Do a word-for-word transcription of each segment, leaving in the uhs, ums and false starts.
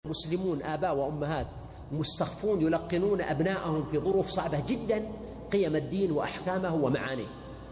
مسلمون آباء وأمهات مستخفون يلقنون أبنائهم في ظروف صعبة جدا قيم الدين وأحكامه ومعانيه.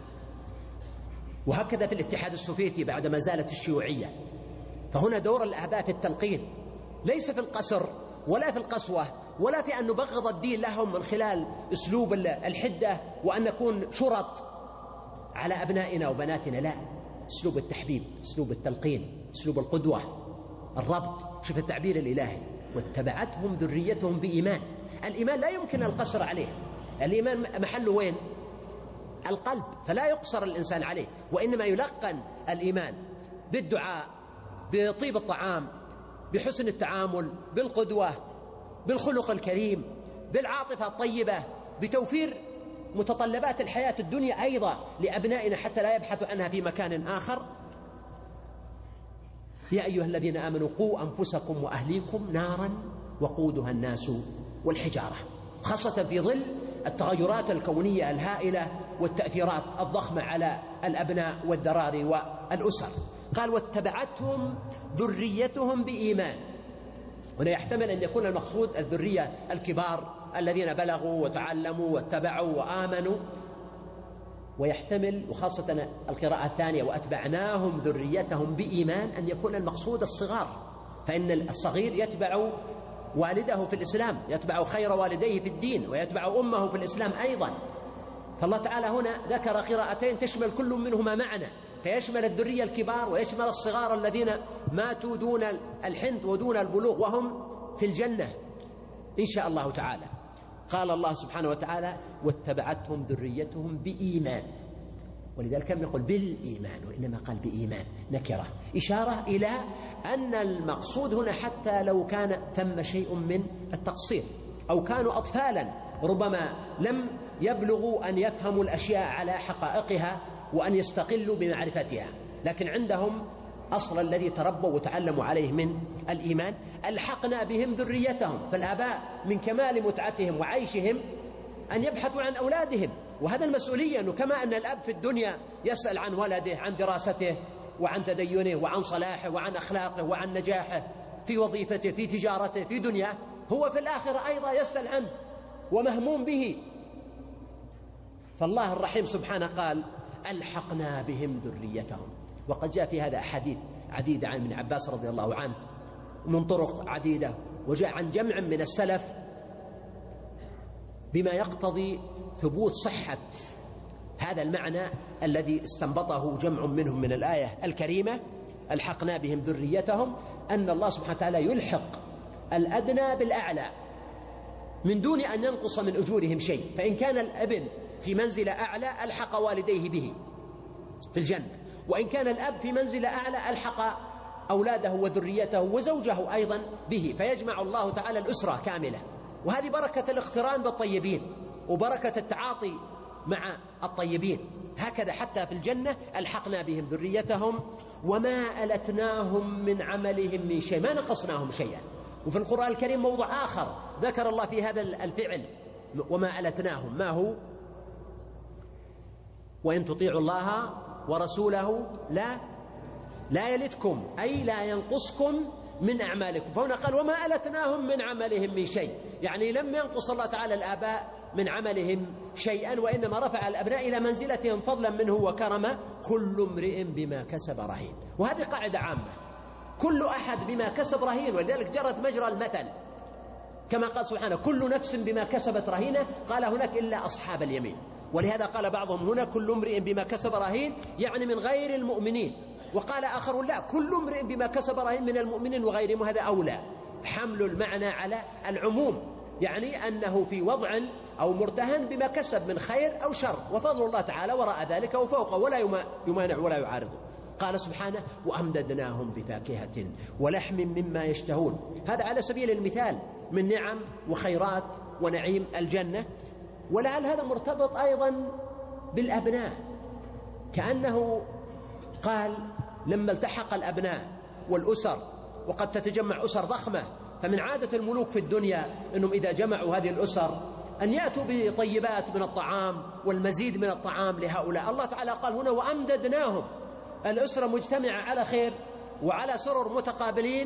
وهكذا في الاتحاد السوفيتي بعدما زالت الشيوعية، فهنا دور الآباء في التلقين، ليس في القسر ولا في القسوة ولا في أن نبغض الدين لهم من خلال أسلوب الحدة وأن نكون شرط على أبنائنا وبناتنا، لا، أسلوب التحبيب، أسلوب التلقين، أسلوب القدوة، الربط. شوف التعبير الإلهي: واتبعتهم ذريتهم بإيمان. الإيمان لا يمكن القصر عليه، الإيمان محله وين؟ القلب، فلا يقصر الإنسان عليه، وإنما يلقن الإيمان بالدعاء، بطيب الطعام، بحسن التعامل، بالقدوة، بالخلق الكريم، بالعاطفة الطيبة، بتوفير متطلبات الحياة الدنيا أيضا لأبنائنا حتى لا يبحثوا عنها في مكان آخر. يا أيها الذين آمنوا قوا أنفسكم وأهليكم نارا وقودها الناس والحجارة، خاصة في ظل التغيرات الكونية الهائلة والتأثيرات الضخمة على الأبناء والذراري والأسر. قال: واتبعتهم ذريتهم بإيمان. هنا يحتمل أن يكون المقصود الذرية الكبار الذين بلغوا وتعلموا واتبعوا وآمنوا، ويحتمل وخاصة القراءة الثانية وأتبعناهم ذريتهم بإيمان أن يكون المقصود الصغار، فإن الصغير يتبع والده في الإسلام، يتبع خير والديه في الدين، ويتبع أمه في الإسلام أيضا. فالله تعالى هنا ذكر قراءتين تشمل كل منهما معنى، فيشمل الذرية الكبار ويشمل الصغار الذين ماتوا دون الحنث ودون البلوغ وهم في الجنة إن شاء الله تعالى. قال الله سبحانه وتعالى: واتبعتهم ذريتهم بإيمان، ولذلك لم يقل بالإيمان وإنما قال بإيمان نكرة، إشارة إلى أن المقصود هنا حتى لو كان ثم شيء من التقصير أو كانوا أطفالا ربما لم يبلغوا أن يفهموا الأشياء على حقائقها وأن يستقلوا بمعرفتها، لكن عندهم أصل الذي تربوا وتعلموا عليه من الإيمان. ألحقنا بهم ذريتهم، فالآباء من كمال متعتهم وعيشهم أن يبحثوا عن أولادهم، وهذا المسؤولية، أنه كما أن الأب في الدنيا يسأل عن ولده، عن دراسته وعن تدينه وعن صلاحه وعن أخلاقه وعن نجاحه في وظيفته في تجارته في دنياه، هو في الآخرة أيضا يسأل عنه ومهموم به. فالله الرحيم سبحانه قال: ألحقنا بهم ذريتهم. وقد جاء في هذا أحاديث عديدة عن ابن عباس رضي الله عنه من طرق عديدة، وجاء عن جمع من السلف بما يقتضي ثبوت صحة هذا المعنى الذي استنبطه جمع منهم من الآية الكريمة: ألحقنا بهم ذريتهم، أن الله سبحانه وتعالى يلحق الأدنى بالأعلى من دون أن ينقص من أجورهم شيء. فإن كان الابن في منزل أعلى ألحق والديه به في الجنة، وإن كان الأب في منزل أعلى ألحق أولاده وذريته وزوجه أيضا به، فيجمع الله تعالى الأسرة كاملة. وهذه بركة الاقتران بالطيبين وبركة التعاطي مع الطيبين. هكذا حتى في الجنة ألحقنا بهم ذريتهم وما ألتناهم من عملهم من شيء، ما نقصناهم شيئا. وفي القرآن الكريم موضع آخر ذكر الله في هذا الفعل وما ألتناهم، ما هو؟ وإن تطيعوا الله ورسوله لا لا يلتكم، أي لا ينقصكم من أعمالكم. فهنا قال: وما ألتناهم من عملهم من شيء، يعني لم ينقص الله تعالى الآباء من عملهم شيئا، وإنما رفع الأبناء إلى منزلتهم فضلا منه وكرما. كل امرئ بما كسب رهين. وهذه قاعدة عامة، كل أحد بما كسب رهين، ولذلك جرت مجرى المثل كما قال سبحانه: كل نفس بما كسبت رهينة. قال هناك إلا أصحاب اليمين. ولهذا قال بعضهم هنا: كل امرئ بما كسب رهين، يعني من غير المؤمنين. وقال آخر: لا، كل امرئ بما كسب رهين من المؤمنين وغيرهم. وهذا أولى، حمل المعنى على العموم، يعني أنه في وضع أو مرتهن بما كسب من خير أو شر، وفضل الله تعالى وراء ذلك وفوقه ولا يمانع ولا يعارضه. قال سبحانه: وأمددناهم بفاكهة ولحم مما يشتهون. هذا على سبيل المثال من نعم وخيرات ونعيم الجنة. ولعل هذا مرتبط أيضا بالأبناء، كأنه قال: لما التحق الأبناء والأسر، وقد تتجمع أسر ضخمة، فمن عادة الملوك في الدنيا أنهم إذا جمعوا هذه الأسر أن يأتوا بطيبات من الطعام والمزيد من الطعام لهؤلاء. الله تعالى قال هنا: وأمددناهم، الأسرة مجتمعة على خير وعلى سرر متقابلين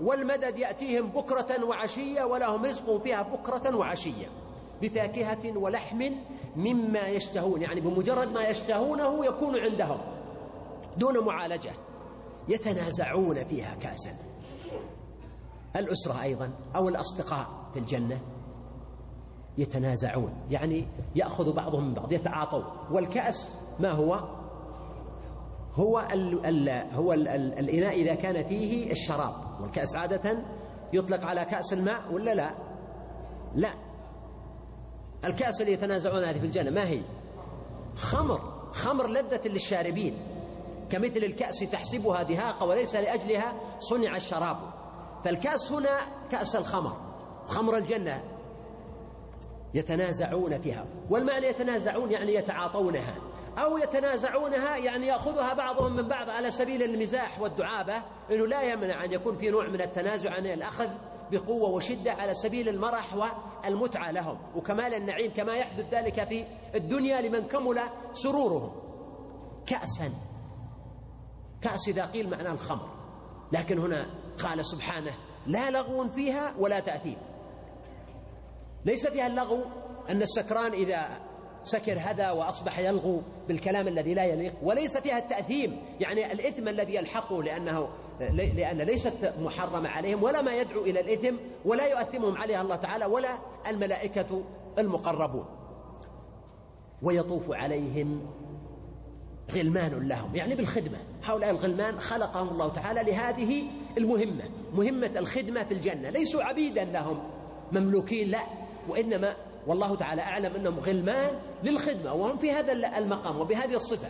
والمدد يأتيهم بكرة وعشية ولهم رزق فيها بكرة وعشية بفاكهة ولحم مما يشتهون، يعني بمجرد ما يشتهونه يكون عندهم دون معالجة. يتنازعون فيها كأسا. الأسرة أيضا أو الأصدقاء في الجنة يتنازعون، يعني يأخذ بعضهم من بعض، يتعاطون. والكأس ما هو؟ هو ال ال هو ال ال الإناء إذا كان فيه الشراب. والكأس عادة يطلق على كأس الماء ولا لا؟ لا. الكأس اللي يتنازعون هذه في الجنة ما هي؟ خمر، خمر لذة للشاربين، كمثل الكأس تحسبها دهاقة وليس لأجلها صنع الشراب. فالكأس هنا كأس الخمر، خمر الجنة يتنازعون فيها. والمعنى يتنازعون يعني يتعاطونها، أو يتنازعونها يعني يأخذها بعضهم من بعض على سبيل المزاح والدعابة، إنه لا يمنع أن يكون في نوع من التنازع عن الأخذ بقوة وشدة على سبيل المرح والمتعة لهم وكمال النعيم، كما يحدث ذلك في الدنيا لمن كمل سرورهم. كأسا، كأس إذا قيل معناه الخمر، لكن هنا قال سبحانه لا لغو فيها ولا تأثيم. ليس فيها اللغو أن السكران إذا سكر هذا وأصبح يلغو بالكلام الذي لا يليق، وليس فيها التأثيم يعني الإثم الذي يلحقه، لأنه لأن ليست محرمة عليهم ولا ما يدعو إلى الإثم ولا يؤثمهم عليها الله تعالى ولا الملائكة المقربون. ويطوف عليهم غلمان لهم، يعني بالخدمة. هؤلاء الغلمان خلقهم الله تعالى لهذه المهمة، مهمة الخدمة في الجنة. ليسوا عبيدا لهم مملوكين، لا، وإنما والله تعالى أعلم أنهم غلمان للخدمة، وهم في هذا المقام وبهذه الصفة.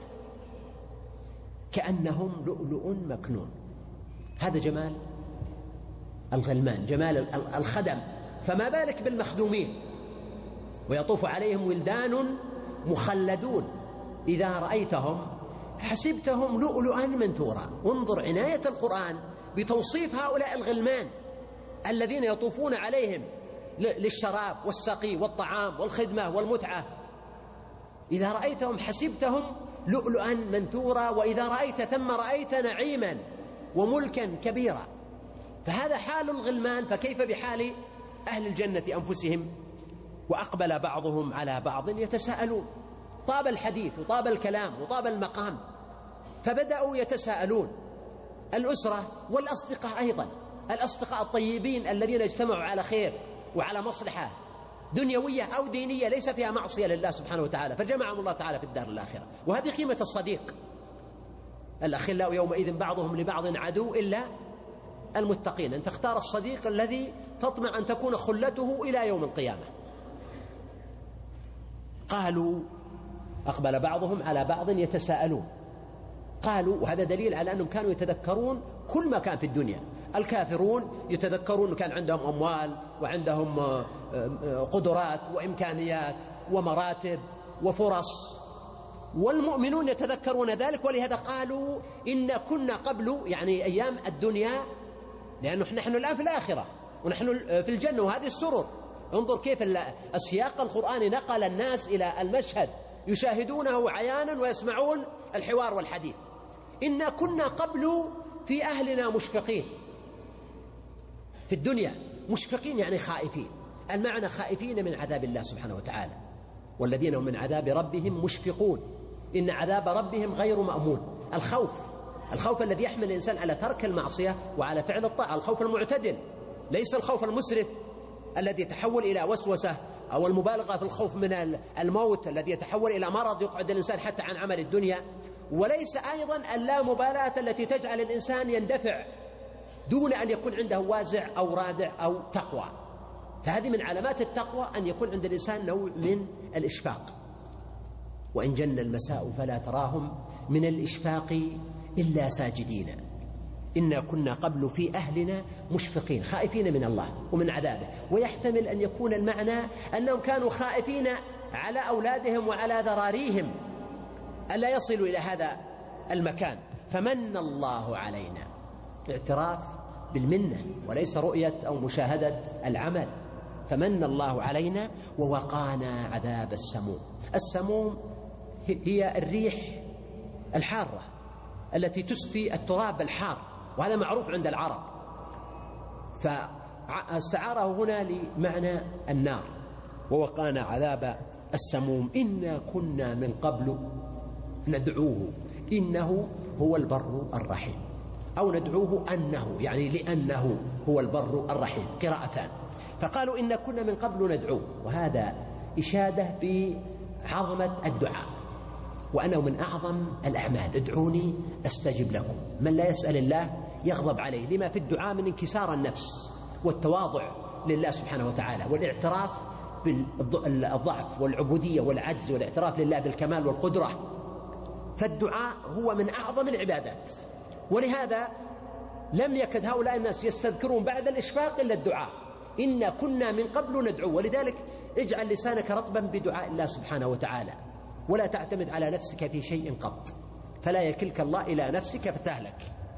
كأنهم لؤلؤ مكنون. هذا جمال الغلمان، جمال الخدم، فما بالك بالمخدومين. ويطوف عليهم ولدان مخلدون إذا رأيتهم حسبتهم لؤلؤا منثورا. انظر عناية القرآن بتوصيف هؤلاء الغلمان الذين يطوفون عليهم للشراب والسقي والطعام والخدمة والمتعة. إذا رأيتهم حسبتهم لؤلؤا منثورا، وإذا رأيت ثم رأيت نعيما وملكا كبيرا. فهذا حال الغلمان، فكيف بحال أهل الجنة أنفسهم؟ وأقبل بعضهم على بعض يتساءلون. طاب الحديث وطاب الكلام وطاب المقام، فبدأوا يتساءلون. الأسرة والأصدقاء أيضا، الأصدقاء الطيبين الذين اجتمعوا على خير وعلى مصلحة دنيوية أو دينية ليس فيها معصية لله سبحانه وتعالى، فجمعهم الله تعالى في الدار الآخرة. وهذه قيمة الصديق. الأخلاء يومئذ بعضهم لبعض عدو إلا المتقين. أن تختار الصديق الذي تطمع أن تكون خلته إلى يوم القيامة. قالوا أقبل بعضهم على بعض يتساءلون. قالوا، وهذا دليل على أنهم كانوا يتذكرون كل ما كان في الدنيا. الكافرون يتذكرون كان عندهم أموال وعندهم قدرات وإمكانيات ومراتب وفرص، والمؤمنون يتذكرون ذلك. ولهذا قالوا إن كنا قبل، يعني أيام الدنيا، لأنه نحن الآن في الآخرة ونحن في الجنة وهذه السرر. انظر كيف السياق القرآني نقل الناس إلى المشهد يشاهدونه عيانا ويسمعون الحوار والحديث. إن كنا قبل في أهلنا مشفقين. في الدنيا مشفقين يعني خائفين. المعنى خائفين من عذاب الله سبحانه وتعالى، والذين هم من عذاب ربهم مشفقون. إن عذاب ربهم غير مأمون. الخوف، الخوف الذي يحمل الإنسان على ترك المعصية وعلى فعل الطاعة، الخوف المعتدل، ليس الخوف المسرف الذي يتحول إلى وسوسة، أو المبالغة في الخوف من الموت الذي يتحول إلى مرض يقعد الإنسان حتى عن عمل الدنيا، وليس أيضا اللامبالاة التي تجعل الإنسان يندفع دون أن يكون عنده وازع أو رادع أو تقوى. فهذه من علامات التقوى أن يكون عند الإنسان نوع من الإشفاق. وإن جن المساء فلا تراهم من الإشفاق إلا ساجدين. إنا كنا قبل في أهلنا مشفقين، خائفين من الله ومن عذابه. ويحتمل أن يكون المعنى أنهم كانوا خائفين على أولادهم وعلى ذراريهم ألا يصلوا إلى هذا المكان. فمن الله علينا، اعتراف بالمنة وليس رؤية أو مشاهدة العمل. فمن الله علينا ووقانا عذاب السموم. السموم هي الريح الحارة التي تسفي التراب الحار، وهذا معروف عند العرب. فاستعاره هنا لمعنى النار. ووقانا عذاب السموم إنا كنا من قبل ندعوه إنه هو البر الرحيم، أو ندعوه أنه يعني لأنه هو البر الرحيم، قراءتان. فقالوا إن كنا من قبل ندعوه، وهذا إشادة بعظمة الدعاء وأنه من أعظم الأعمال. ادعوني أستجب لكم. من لا يسأل الله يغضب عليه، لما في الدعاء من انكسار النفس والتواضع لله سبحانه وتعالى، والاعتراف بالضعف والعبودية والعجز، والاعتراف لله بالكمال والقدرة. فالدعاء هو من أعظم العبادات، ولهذا لم يكد هؤلاء الناس يستذكرون بعد الإشفاق إلا الدعاء. إنا كنا من قبل ندعو. ولذلك اجعل لسانك رطبا بدعاء الله سبحانه وتعالى، ولا تعتمد على نفسك في شيء قط، فلا يكلك الله إلى نفسك فتهلك.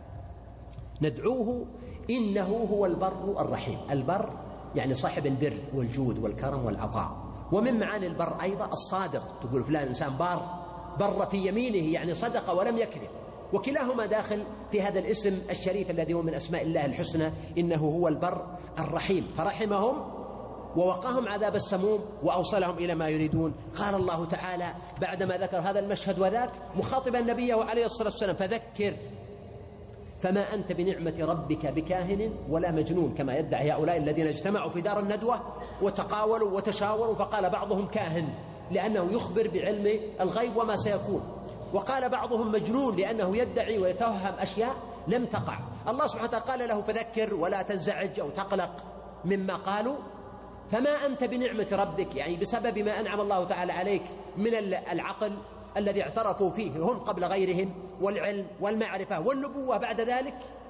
ندعوه إنه هو البر الرحيم. البر يعني صاحب البر والجود والكرم والعطاء. ومن معاني البر أيضا الصادق، تقول فلان إنسان بار، بر في يمينه يعني صدق ولم يكذب. وكلاهما داخل في هذا الاسم الشريف الذي هو من أسماء الله الحسنى، إنه هو البر الرحيم. فرحمهم ووقاهم عذاب السموم وأوصلهم إلى ما يريدون. قال الله تعالى بعدما ذكر هذا المشهد وذاك مخاطبا النبي عليه الصلاة والسلام: فذكر فما أنت بنعمة ربك بكاهن ولا مجنون، كما يدعي هؤلاء الذين اجتمعوا في دار الندوة وتقاولوا وتشاوروا، فقال بعضهم كاهن لأنه يخبر بعلم الغيب وما سيكون، وقال بعضهم مجنون لأنه يدعي ويتوهم أشياء لم تقع. الله سبحانه وتعالى قال له: فذكر ولا تنزعج أو تقلق مما قالوا. فما أنت بنعمة ربك، يعني بسبب ما أنعم الله تعالى عليك من العقل الذي اعترفوا فيه هم قبل غيرهم، والعلم والمعرفة والنبوة بعد ذلك،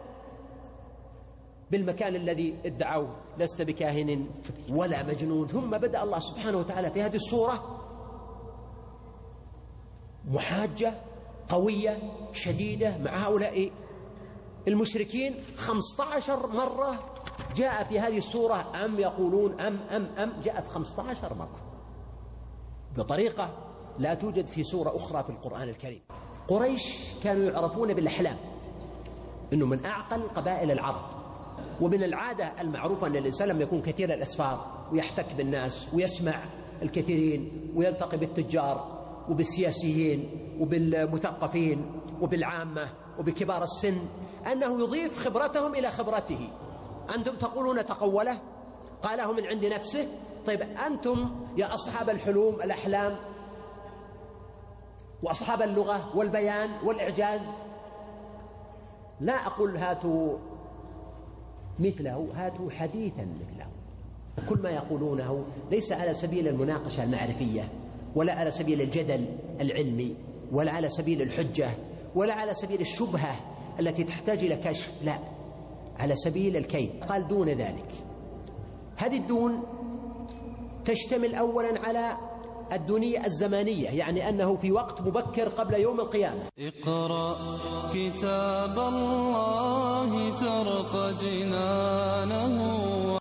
بالمكان الذي ادعوا لست بكاهن ولا مجنون. ثم بدأ الله سبحانه وتعالى في هذه الصورة محاجة قوية شديدة مع هؤلاء المشركين. خمسة عشر مرة جاء في هذه السورة أم يقولون أم أم أم جاءت خمسة عشر مرة بطريقة لا توجد في سورة أخرى في القرآن الكريم. قريش كانوا يعرفون بالأحلام، إنه من أعقل قبائل العرب، ومن العادة المعروفة أن الإنسان لما يكون كثير الأسفار ويحتك بالناس ويسمع الكثيرين ويلتقي بالتجار وبالسياسيين وبالمثقفين وبالعامة وبكبار السن، أنه يضيف خبرتهم إلى خبرته. أنتم تقولون تقوله، قاله من عند نفسه. طيب أنتم يا أصحاب الحلوم الأحلام وأصحاب اللغة والبيان والإعجاز، لا أقول هاتوا مثله، هاتوا حديثا مثله. كل ما يقولونه ليس على سبيل المناقشة المعرفية، ولا على سبيل الجدل العلمي، ولا على سبيل الحجة، ولا على سبيل الشبهة التي تحتاج إلى كشف، لا، على سبيل الكيد. قال دون ذلك. هذه الدون تشتمل أولا على الدنيا الزمانية، يعني أنه في وقت مبكر قبل يوم القيامة. اقرأ كتاب الله ترق جنانه.